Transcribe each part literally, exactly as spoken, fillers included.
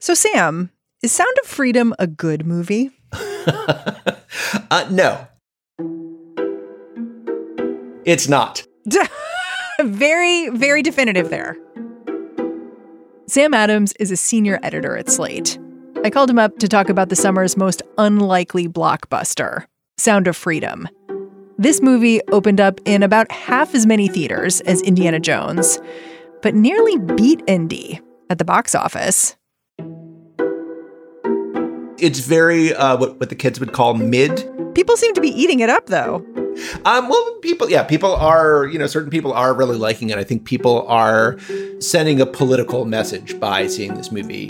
So, Sam, is Sound of Freedom a good movie? uh, no. It's not. Very, very definitive there. Sam Adams is a senior editor at Slate. I called him up to talk about the summer's most unlikely blockbuster, Sound of Freedom. This movie opened up in about half as many theaters as Indiana Jones, but nearly beat Indy at the box office. It's very, uh, what, what the kids would call mid. People seem to be eating it up, though. Um, well, people, yeah, people are, you know, certain people are really liking it. I think people are sending a political message by seeing this movie.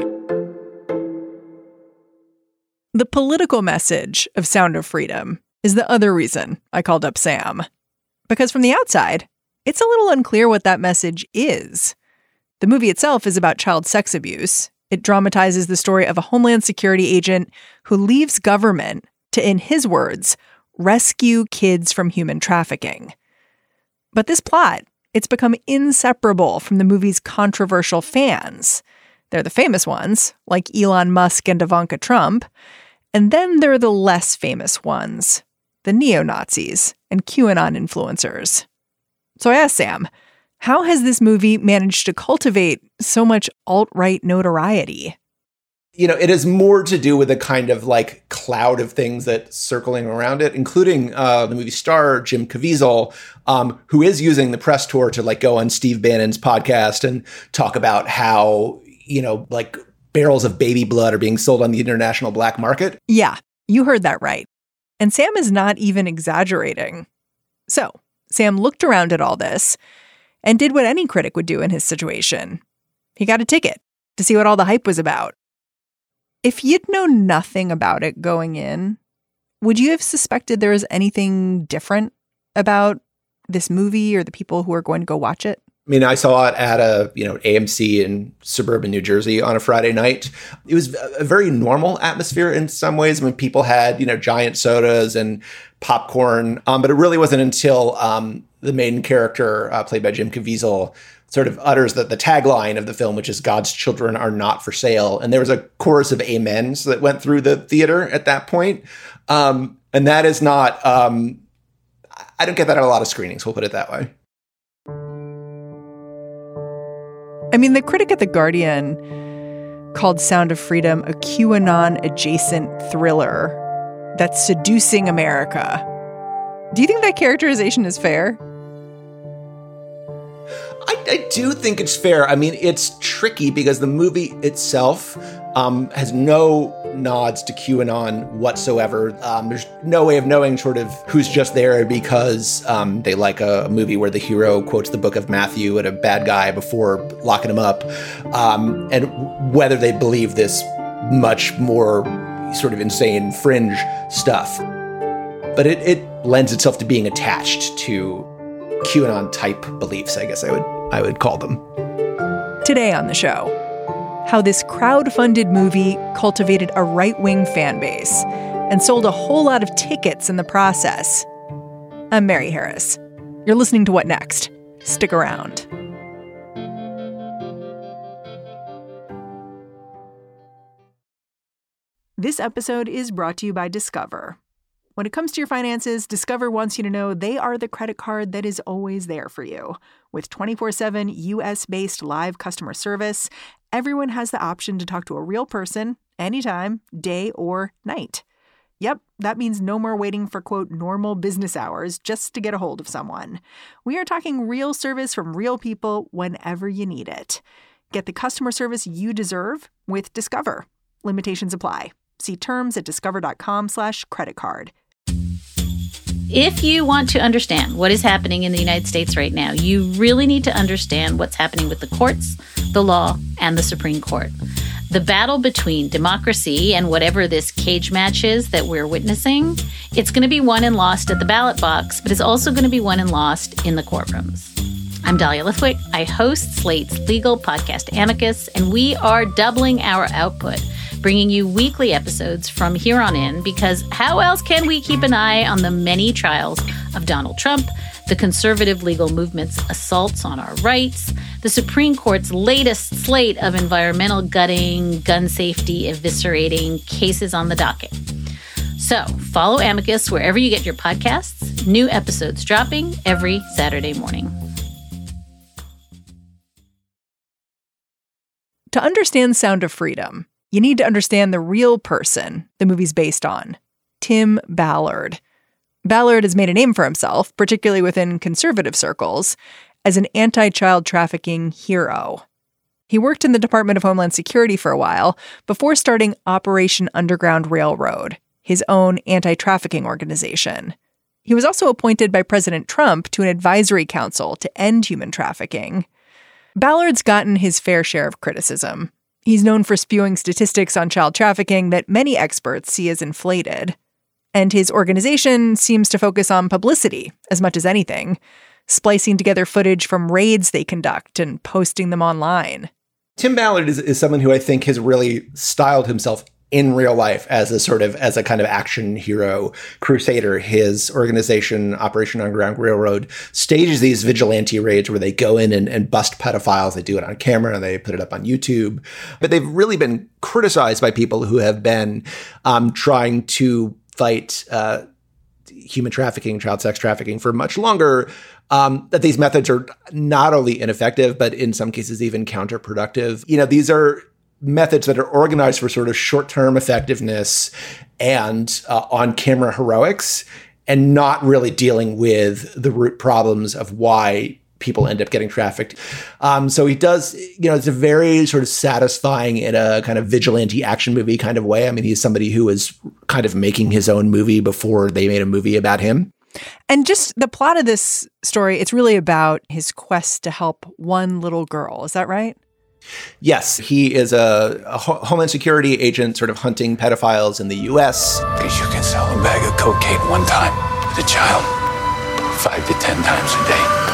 The political message of Sound of Freedom is the other reason I called up Sam. Because from the outside, it's a little unclear what that message is. The movie itself is about child sex abuse. It dramatizes the story of a Homeland Security agent who leaves government to, in his words, rescue kids from human trafficking. But this plot, it's become inseparable from the movie's controversial fans. They're the famous ones, like Elon Musk and Ivanka Trump. And then there are the less famous ones, the neo-Nazis and QAnon influencers. So I asked Sam, how has this movie managed to cultivate so much alt-right notoriety? You know, it has more to do with a kind of like cloud of things that's circling around it, including uh, the movie star Jim Caviezel, um, who is using the press tour to like go on Steve Bannon's podcast and talk about how, you know, like barrels of baby blood are being sold on the international black market. Yeah, you heard that right. And Sam is not even exaggerating. So Sam looked around at all this and did what any critic would do in his situation. He got a ticket to see what all the hype was about. If you'd known nothing about it going in, would you have suspected there was anything different about this movie or the people who are going to go watch it? I mean, I saw it at a, you know, A M C in suburban New Jersey on a Friday night. It was a very normal atmosphere in some ways. I mean, people had, you know, giant sodas and popcorn, um, but it really wasn't until um, the main character, uh, played by Jim Caviezel, sort of utters the, the tagline of the film, which is God's children are not for sale. And there was a chorus of amens that went through the theater at that point. Um, and that is not, um, I don't get that at a lot of screenings, we'll put it that way. I mean, the critic at The Guardian called Sound of Freedom a QAnon-adjacent thriller that's seducing America. Do you think that characterization is fair? I, I do think it's fair. I mean, it's tricky because the movie itself um, has no nods to QAnon whatsoever. Um, there's no way of knowing sort of who's just there because um, they like a, a movie where the hero quotes the book of Matthew at a bad guy before locking him up, um, and whether they believe this much more sort of insane fringe stuff. But it, it lends itself to being attached to QAnon type beliefs, I guess I would I would call them. Today on the show, how this crowd-funded movie cultivated a right-wing fan base and sold a whole lot of tickets in the process. I'm Mary Harris. You're listening to What Next? Stick around. This episode is brought to you by Discover. When it comes to your finances, Discover wants you to know they are the credit card that is always there for you. With twenty-four seven U S-based live customer service, everyone has the option to talk to a real person anytime, day or night. Yep, that means no more waiting for, quote, normal business hours just to get a hold of someone. We are talking real service from real people whenever you need it. Get the customer service you deserve with Discover. Limitations apply. See terms at discover.com slash credit card. If you want to understand what is happening in the United States right now, you really need to understand what's happening with the courts, the law, and the Supreme Court. The battle between democracy and whatever this cage match is that we're witnessing, it's going to be won and lost at the ballot box, but it's also going to be won and lost in the courtrooms. I'm Dahlia Lithwick. I host Slate's legal podcast Amicus, and we are doubling our output, bringing you weekly episodes from here on in, because how else can we keep an eye on the many trials of Donald Trump, the conservative legal movement's assaults on our rights, the Supreme Court's latest slate of environmental gutting, gun safety eviscerating cases on the docket. So follow Amicus wherever you get your podcasts. New episodes dropping every Saturday morning. To understand Sound of Freedom, you need to understand the real person the movie's based on, Tim Ballard. Ballard has made a name for himself, particularly within conservative circles, as an anti-child trafficking hero. He worked in the Department of Homeland Security for a while before starting Operation Underground Railroad, his own anti-trafficking organization. He was also appointed by President Trump to an advisory council to end human trafficking. Ballard's gotten his fair share of criticism. He's known for spewing statistics on child trafficking that many experts see as inflated. And his organization seems to focus on publicity as much as anything, splicing together footage from raids they conduct and posting them online. Tim Ballard is, is someone who I think has really styled himself in real life as a sort of, as a kind of action hero crusader. His organization, Operation Underground Railroad, stages these vigilante raids where they go in and, and bust pedophiles. They do it on camera and they put it up on YouTube. But they've really been criticized by people who have been um, trying to fight uh, human trafficking, child sex trafficking for much longer. Um, that these methods are not only ineffective, but in some cases even counterproductive. You know, these are methods that are organized for sort of short-term effectiveness and uh, on-camera heroics, and not really dealing with the root problems of why people end up getting trafficked. Um, so he does, you know, it's a very sort of satisfying in a kind of vigilante action movie kind of way. I mean, he's somebody who was kind of making his own movie before they made a movie about him. And just the plot of this story, it's really about his quest to help one little girl. Is that right? Yes, he is a, a Homeland Security agent sort of hunting pedophiles in the U S. Because you can sell a bag of cocaine one time to a child five to ten times a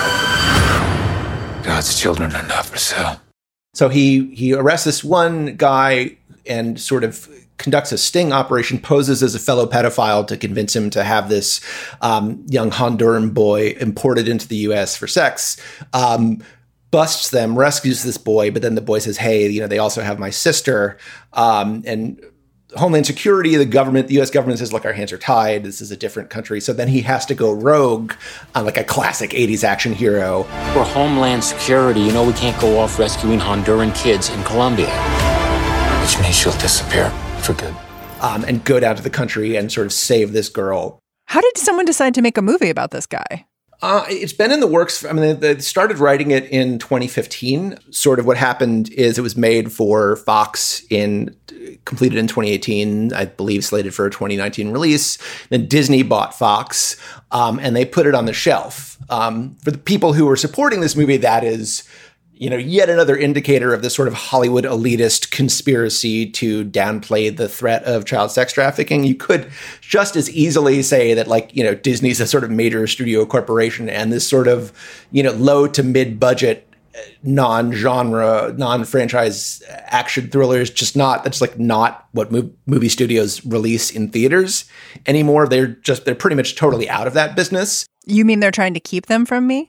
day. God's children are not for sale. So he, he arrests this one guy and sort of conducts a sting operation, poses as a fellow pedophile to convince him to have this um, young Honduran boy imported into the U S for sex. Um, busts them, rescues this boy, but then the boy says, hey, you know, they also have my sister. Um, and Homeland Security, the government, the U S government says, look, our hands are tied. This is a different country. So then he has to go rogue on like a classic eighties action hero. For Homeland Security, you know we can't go off rescuing Honduran kids in Colombia. Which means she'll disappear for good. Um, and go down to the country and sort of save this girl. How did someone decide to make a movie about this guy? Uh, it's been in the works. I mean, they, they started writing it in twenty fifteen. Sort of what happened is it was made for Fox in completed in twenty eighteen, I believe slated for a twenty nineteen release. Then Disney bought Fox um, and they put it on the shelf. Um, for the people who were supporting this movie, that is, you know, yet another indicator of this sort of Hollywood elitist conspiracy to downplay the threat of child sex trafficking. You could just as easily say that, like, you know, Disney's a sort of major studio corporation and this sort of, you know, low to mid budget, non-genre, non-franchise action thriller is just not, that's like not what mo- movie studios release in theaters anymore. They're just, they're pretty much totally out of that business. You mean they're trying to keep them from me?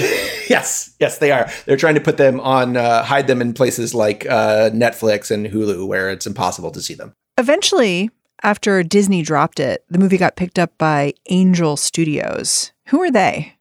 Yes, yes, they are. They're trying to put them on, uh, hide them in places like uh, Netflix and Hulu, where it's impossible to see them. Eventually, after Disney dropped it, the movie got picked up by Angel Studios. Who are they?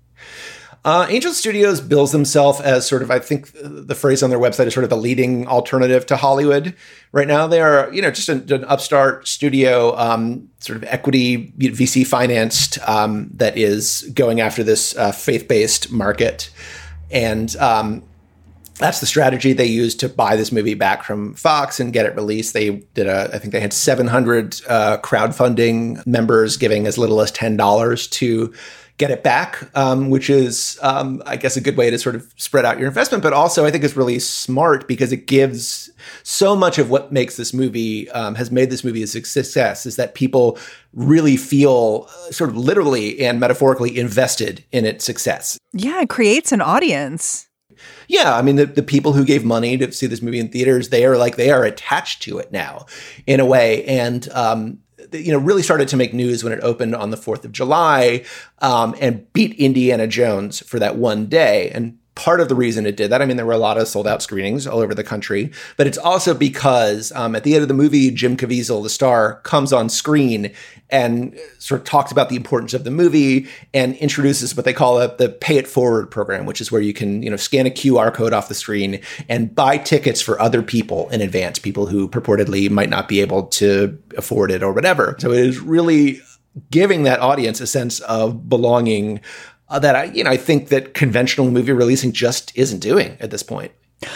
Uh, Angel Studios bills themselves as sort of, I think the phrase on their website is sort of the leading alternative to Hollywood right now. They are, you know, just an, an upstart studio, um, sort of equity V C financed, um, that is going after this uh, faith-based market. And um, that's the strategy they used to buy this movie back from Fox and get it released. They did a, I think they had seven hundred uh, crowdfunding members giving as little as ten dollars to get it back, um, which is, um, I guess, a good way to sort of spread out your investment, but also I think is really smart because it gives so much of what makes this movie, um, has made this movie a success, is that people really feel uh, sort of literally and metaphorically invested in its success. Yeah, it creates an audience. Yeah, I mean, the, the people who gave money to see this movie in theaters, they are like, they are attached to it now in a way. And, um, you know, really started to make news when it opened on the fourth of July um, and beat Indiana Jones for that one day. And part of the reason it did that, I mean, there were a lot of sold out screenings all over the country, but it's also because um, at the end of the movie, Jim Caviezel, the star, comes on screen and sort of talks about the importance of the movie and introduces what they call a, the Pay It Forward program, which is where you can, you know, scan a Q R code off the screen and buy tickets for other people in advance, people who purportedly might not be able to afford it or whatever. So it is really giving that audience a sense of belonging Uh, that I, you know, I think that conventional movie releasing just isn't doing at this point.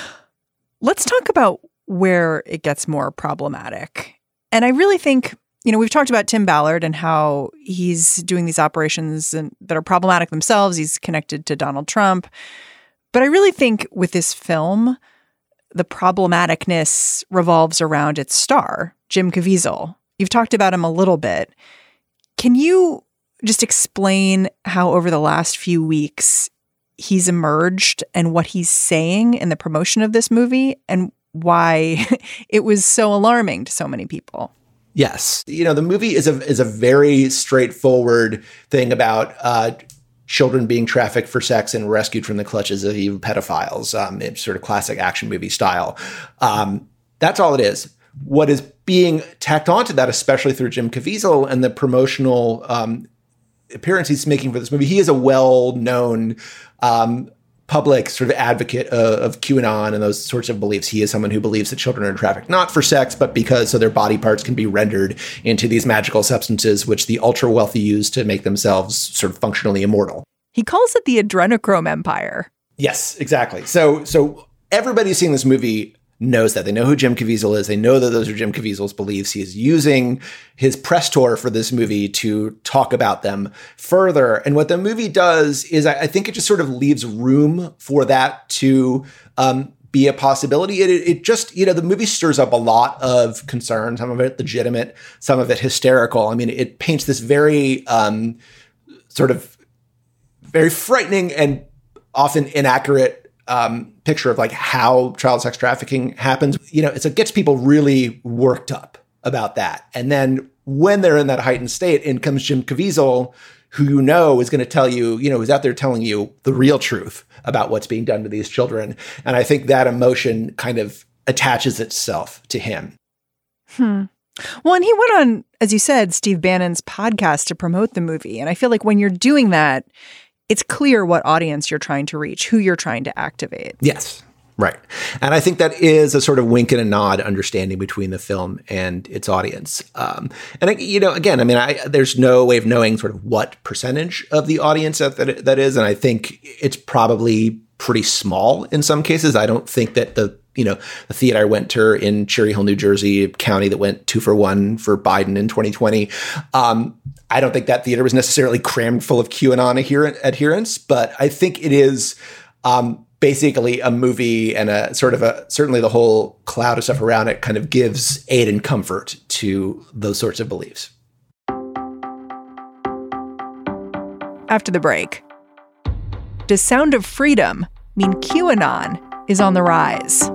Let's talk about where it gets more problematic. And I really think, you know, we've talked about Tim Ballard and how he's doing these operations and, that are problematic themselves. He's connected to Donald Trump. But I really think with this film, the problematicness revolves around its star, Jim Caviezel. You've talked about him a little bit. Can you just explain how over the last few weeks he's emerged and what he's saying in the promotion of this movie and why it was so alarming to so many people? Yes. You know, the movie is a is a very straightforward thing about uh, children being trafficked for sex and rescued from the clutches of evil pedophiles. Um, it's sort of classic action movie style. Um, that's all it is. What is being tacked onto that, especially through Jim Caviezel and the promotional um appearance he's making for this movie, he is a well-known um, public sort of advocate of, of QAnon and those sorts of beliefs. He is someone who believes that children are trafficked not for sex, but because so their body parts can be rendered into these magical substances, which the ultra-wealthy use to make themselves sort of functionally immortal. He calls it the adrenochrome empire. Yes, exactly. So, so everybody seeing this movie knows that. They know who Jim Caviezel is. They know that those are Jim Caviezel's beliefs. He is using his press tour for this movie to talk about them further. And what the movie does is I, I think it just sort of leaves room for that to um, be a possibility. It, it just, you know, the movie stirs up a lot of concern, some of it legitimate, some of it hysterical. I mean, it paints this very um, sort of very frightening and often inaccurate Um, picture of like how child sex trafficking happens. You know, it's, it gets people really worked up about that. And then when they're in that heightened state, in comes Jim Caviezel, who you know is going to tell you, you know, is out there telling you the real truth about what's being done to these children. And I think that emotion kind of attaches itself to him. Hmm. Well, and he went on, as you said, Steve Bannon's podcast to promote the movie. And I feel like when you're doing that, it's clear what audience you're trying to reach, who you're trying to activate. Yes, right. And I think that is a sort of wink and a nod understanding between the film and its audience. Um, and, you know, again, I mean, I, there's no way of knowing sort of what percentage of the audience that, that that is. And I think it's probably pretty small in some cases. I don't think that the, you know, the theater I went to in Cherry Hill, New Jersey, a county that went two for one for Biden in twenty twenty. Um, I don't think that theater was necessarily crammed full of QAnon adherent, adherents, but I think it is um, basically a movie and a sort of a, certainly the whole cloud of stuff around it kind of gives aid and comfort to those sorts of beliefs. After the break, does Sound of Freedom mean QAnon is on the rise?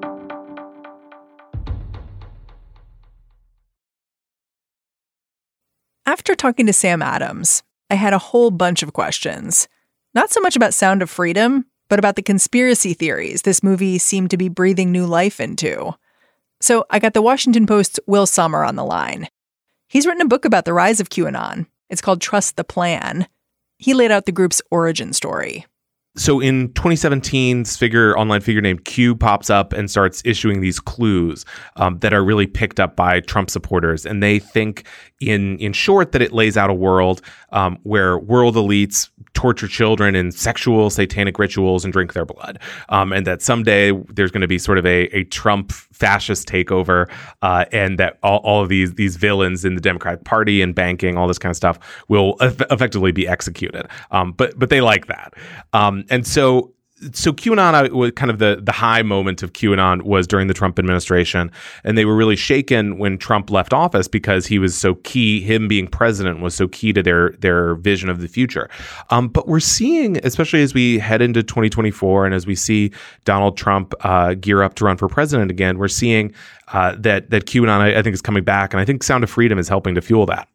After talking to Sam Adams, I had a whole bunch of questions. Not so much about Sound of Freedom, but about the conspiracy theories this movie seemed to be breathing new life into. So I got the Washington Post's Will Sommer on the line. He's written a book about the rise of QAnon. It's called Trust the Plan. He laid out the group's origin story. So in twenty seventeen, this figure, online figure named Q pops up and starts issuing these clues um, that are really picked up by Trump supporters. And they think, in in short, that it lays out a world um, where world elites torture children in sexual satanic rituals and drink their blood. Um, and that someday there's going to be sort of a, a Trump fascist takeover uh, and that all, all of these these villains in the Democratic Party and banking, all this kind of stuff, will eff- effectively be executed. Um, but but they like that. Um, and so so QAnon was kind of the the high moment of QAnon was during the Trump administration, and they were really shaken when Trump left office because he was so key. Him being president was so key to their their vision of the future. Um, but we're seeing, especially as we head into twenty twenty-four, and as we see Donald Trump uh, gear up to run for president again, we're seeing uh, that that QAnon I, I think is coming back, and I think Sound of Freedom is helping to fuel that.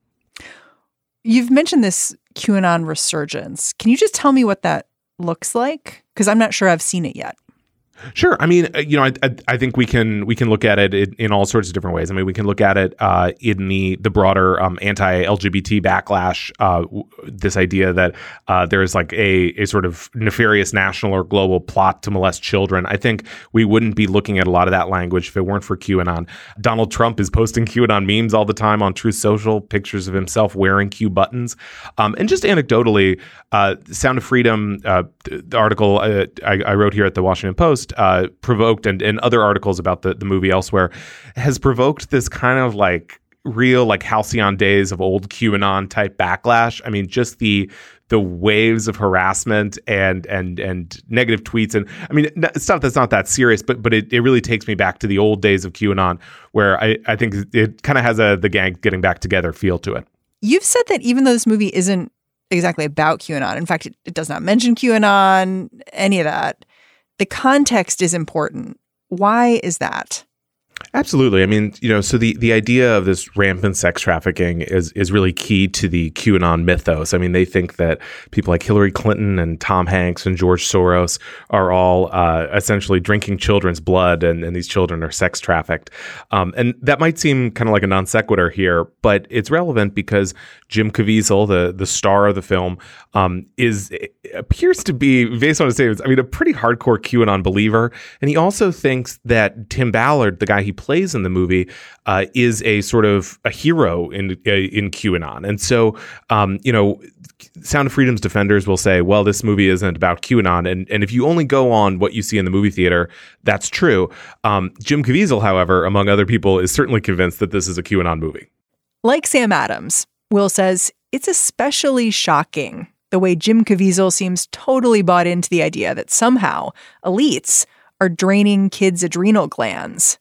You've mentioned this QAnon resurgence. Can you just tell me what that looks like? Because I'm not sure I've seen it yet. Sure. I mean, you know, I, I, I think we can we can look at it in, in all sorts of different ways. I mean, we can look at it uh, in the the broader um, anti-L G B T backlash. Uh, w- this idea that uh, there is like a a sort of nefarious national or global plot to molest children. I think we wouldn't be looking at a lot of that language if it weren't for QAnon. Donald Trump is posting QAnon memes all the time on Truth Social, pictures of himself wearing Q buttons, um, and just anecdotally, uh, Sound of Freedom, uh, the article uh, I, I wrote here at the Washington Post. Uh, provoked and, and other articles about the, the movie elsewhere has provoked this kind of like real like halcyon days of old QAnon type backlash. I mean, just the the waves of harassment and and and negative tweets. And I mean, stuff that's not that serious, but but it, it really takes me back to the old days of QAnon where I, I think it kind of has a the gang getting back together feel to it. You've said that even though this movie isn't exactly about QAnon, in fact, it, it does not mention QAnon, any of that, the context is important. Why is that? Absolutely. I mean, you know, so the, the idea of this rampant sex trafficking is is really key to the QAnon mythos. I mean, they think that people like Hillary Clinton and Tom Hanks and George Soros are all uh, essentially drinking children's blood, and, and these children are sex trafficked. Um, and that might seem kind of like a non sequitur here, but it's relevant because Jim Caviezel, the the star of the film, um, is appears to be, based on his statements, I mean, a pretty hardcore QAnon believer. And he also thinks that Tim Ballard, the guy he plays in the movie, uh, is a sort of a hero in uh, in QAnon. And so, um, you know, Sound of Freedom's defenders will say, well, this movie isn't about QAnon. And, and if you only go on what you see in the movie theater, that's true. Um, Jim Caviezel, however, among other people, is certainly convinced that this is a QAnon movie. Like Sam Adams, Will says it's especially shocking the way Jim Caviezel seems totally bought into the idea that somehow elites are draining kids' adrenal glands.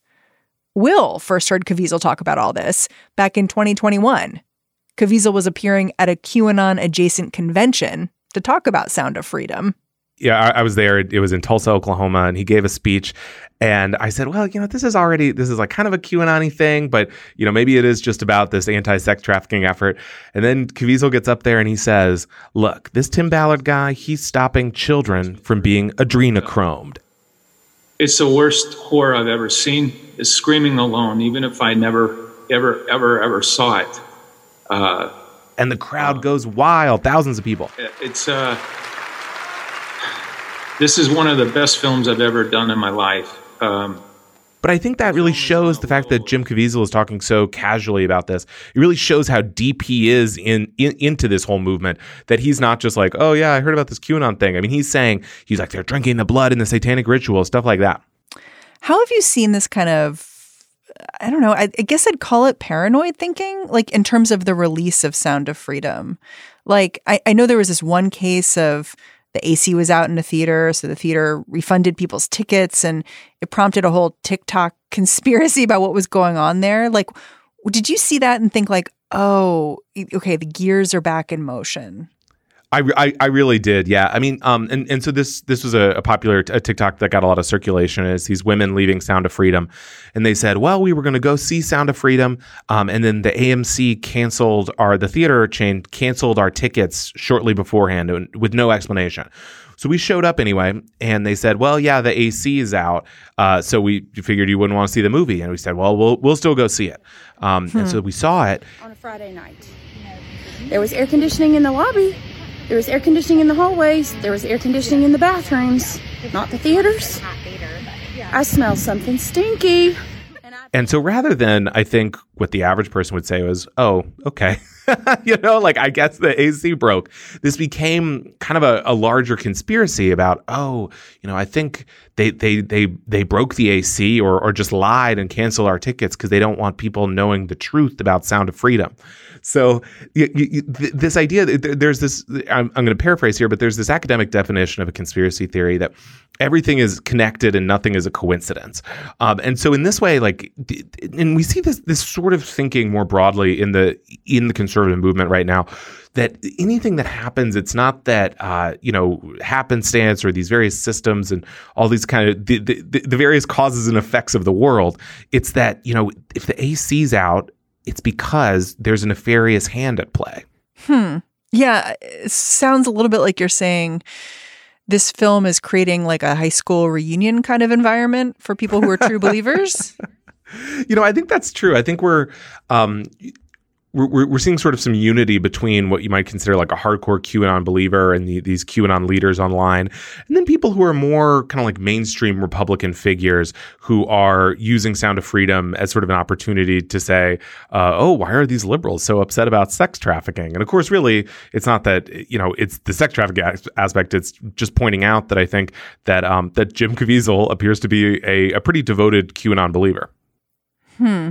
Will first heard Caviezel talk about all this back in twenty twenty-one. Caviezel was appearing at a QAnon-adjacent convention to talk about Sound of Freedom. Yeah, I, I was there. It, it was in Tulsa, Oklahoma, and he gave a speech. And I said, well, you know, this is already, this is like kind of a QAnon-y thing, but, you know, maybe it is just about this anti-sex trafficking effort. And then Caviezel gets up there and he says, look, this Tim Ballard guy, he's stopping children from being adrenochromed. It's the worst horror I've ever seen, is Screaming Alone, even if I never, ever, ever, ever saw it. Uh, and the crowd uh, goes wild, thousands of people. It's, uh, this is one of the best films I've ever done in my life. Um, but I think that really shows the fact that Jim Caviezel is talking so casually about this. It really shows how deep he is in, in into this whole movement, that he's not just like, oh, yeah, I heard about this QAnon thing. I mean, he's saying, he's like, they're drinking the blood in the satanic ritual, stuff like that. How have you seen this kind of, I don't know, I, I guess I'd call it paranoid thinking, like in terms of the release of Sound of Freedom? Like, I, I know there was this one case of the A C was out in the theater, so the theater refunded people's tickets, and it prompted a whole TikTok conspiracy about what was going on there. Like, did you see that and think like, oh, okay, the gears are back in motion? I, I, I really did, yeah. I mean, um, and, and so this this was a, a popular t- a TikTok that got a lot of circulation. Is these women leaving Sound of Freedom, and they said, "Well, we were going to go see Sound of Freedom, um, and then the A M C canceled our the theater chain canceled our tickets shortly beforehand with no explanation." So we showed up anyway, and they said, "Well, yeah, the A C is out, uh, so we figured you wouldn't want to see the movie." And we said, "Well, we'll we'll still go see it." Um, hmm. And so we saw it on a Friday night. There was air conditioning in the lobby. There was air conditioning in the hallways. There was air conditioning in the bathrooms, not the theaters. I smell something stinky. And so rather than, I think, what the average person would say was, oh, okay. you know, like I guess the A C broke. This became kind of a, a larger conspiracy about, oh, you know, I think they they they they broke the A C or or just lied and canceled our tickets because they don't want people knowing the truth about Sound of Freedom. So you, you, th- this idea, there's this, I'm, I'm going to paraphrase here, but there's this academic definition of a conspiracy theory that everything is connected and nothing is a coincidence. Um, and so in this way, like, and we see this this sort of thinking more broadly in the in the conservative movement right now, that anything that happens, it's not that, uh, you know, happenstance or these various systems and all these kind of the, the, the various causes and effects of the world. It's that, you know, if the A C's out, it's because there's a nefarious hand at play. Hmm. Yeah. It sounds a little bit like you're saying this film is creating like a high school reunion kind of environment for people who are true believers. You know, I think that's true. I think we're, um, we're we're seeing sort of some unity between what you might consider like a hardcore QAnon believer and the, these QAnon leaders online, and then people who are more kind of like mainstream Republican figures who are using Sound of Freedom as sort of an opportunity to say, uh, oh, why are these liberals so upset about sex trafficking? And of course, really, it's not that, you know, it's the sex trafficking aspect. It's just pointing out that I think that um, that Jim Caviezel appears to be a, a pretty devoted QAnon believer. Hmm.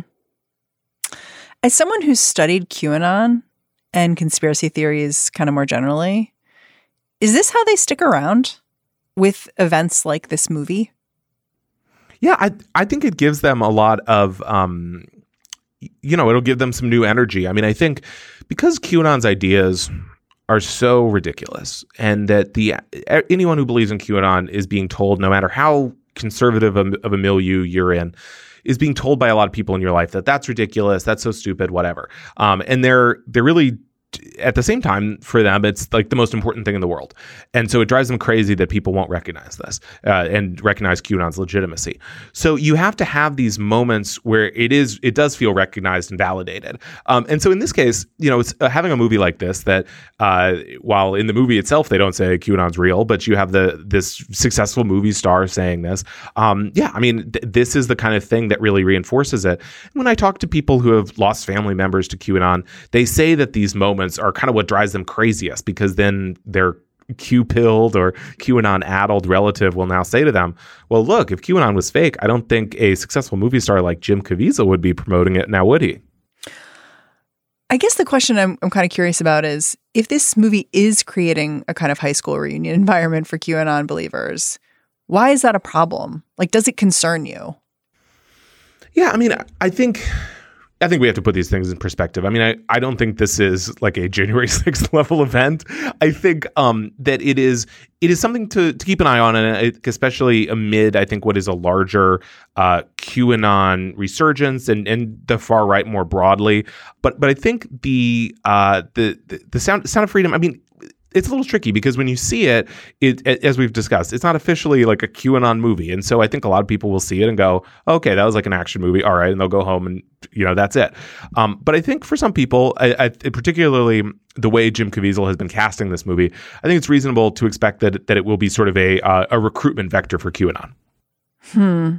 As someone who's studied QAnon and conspiracy theories kind of more generally, is this how they stick around with events like this movie? Yeah, I I think it gives them a lot of, um, you know, it'll give them some new energy. I mean, I think because QAnon's ideas are so ridiculous and that the anyone who believes in QAnon is being told, no matter how conservative of, of a milieu you're in, is being told by a lot of people in your life that that's ridiculous, that's so stupid, whatever. Um, and they're they're really, at the same time, for them, it's like the most important thing in the world. And so it drives them crazy that people won't recognize this uh, and recognize QAnon's legitimacy. So you have to have these moments where it is, it does feel recognized and validated. Um, and so in this case, you know, it's uh, having a movie like this that uh, while in the movie itself, they don't say QAnon's real, but you have the this successful movie star saying this. Um, yeah, I mean, th- this is the kind of thing that really reinforces it. When I talk to people who have lost family members to QAnon, they say that these moments are kind of what drives them craziest, because then their Q-pilled or QAnon-addled relative will now say to them, well, look, if QAnon was fake, I don't think a successful movie star like Jim Caviezel would be promoting it now, would he? I guess the question I'm, I'm kind of curious about is, if this movie is creating a kind of high school reunion environment for QAnon believers, why is that a problem? Like, does it concern you? Yeah, I mean, I think... I think we have to put these things in perspective. I mean, I, I don't think this is like a January sixth level event. I think um, that it is it is something to, to keep an eye on, and especially amid, I think, what is a larger uh, QAnon resurgence and, and the far right more broadly. But but I think the uh, the, the the sound Sound of Freedom, I mean, it's a little tricky because when you see it, it, as we've discussed, it's not officially like a QAnon movie. And so I think a lot of people will see it and go, okay, that was like an action movie. All right. And they'll go home and, you know, that's it. Um, but I think for some people, I, I, particularly the way Jim Caviezel has been casting this movie, I think it's reasonable to expect that, that it will be sort of a, uh, a recruitment vector for QAnon. Hmm.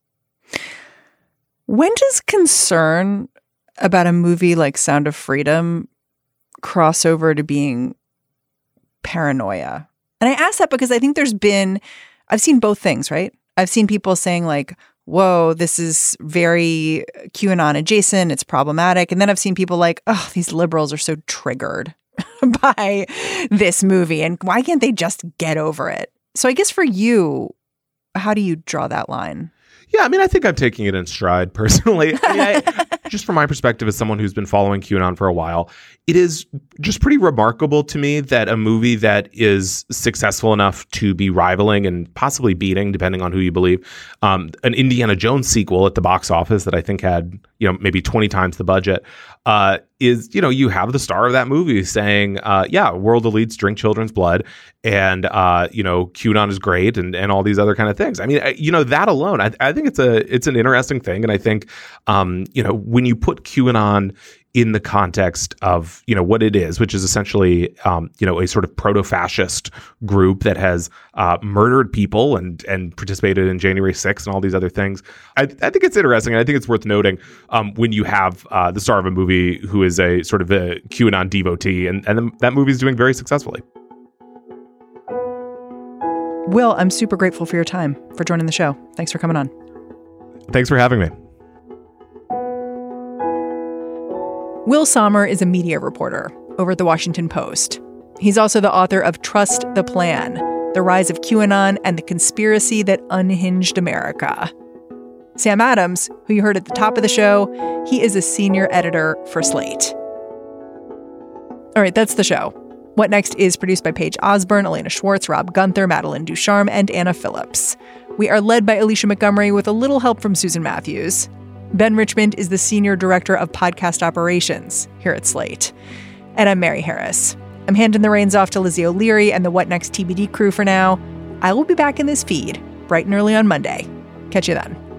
When does concern about a movie like Sound of Freedom cross over to being paranoia? And I ask that because I think there's been, I've seen both things, right? I've seen people saying like, whoa, this is very QAnon adjacent, it's problematic. And then I've seen people like, oh, these liberals are so triggered by this movie. And why can't they just get over it? So I guess for you, how do you draw that line? Yeah, I mean, I think I'm taking it in stride personally. I mean, I, just from my perspective as someone who's been following QAnon for a while, it is just pretty remarkable to me that a movie that is successful enough to be rivaling and possibly beating, depending on who you believe, um, an Indiana Jones sequel at the box office that I think had, you know, maybe twenty times the budget, uh, is, you know, you have the star of that movie saying, uh, yeah, world elites drink children's blood and, uh, you know, QAnon is great and, and all these other kind of things. I mean, I, you know, that alone, I, I think it's a it's an interesting thing. And I think, um, you know, when you put QAnon in the context of, you know, what it is, which is essentially, um, you know, a sort of proto-fascist group that has uh, murdered people and and participated in January sixth and all these other things. I, I think it's interesting. And I think it's worth noting um, when you have uh, the star of a movie who is a sort of a QAnon devotee, and, and that movie is doing very successfully. Will, I'm super grateful for your time, for joining the show. Thanks for coming on. Thanks for having me. Will Sommer is a media reporter over at The Washington Post. He's also the author of Trust the Plan, The Rise of QAnon and the Conspiracy That Unhinged America. Sam Adams, who you heard at the top of the show, he is a senior editor for Slate. All right, that's the show. What Next is produced by Paige Osborne, Elena Schwartz, Rob Gunther, Madeline Ducharme, and Anna Phillips. We are led by Alicia Montgomery with a little help from Susan Matthews. Ben Richmond is the Senior Director of Podcast Operations here at Slate. And I'm Mary Harris. I'm handing the reins off to Lizzie O'Leary and the What Next T B D crew for now. I will be back in this feed bright and early on Monday. Catch you then.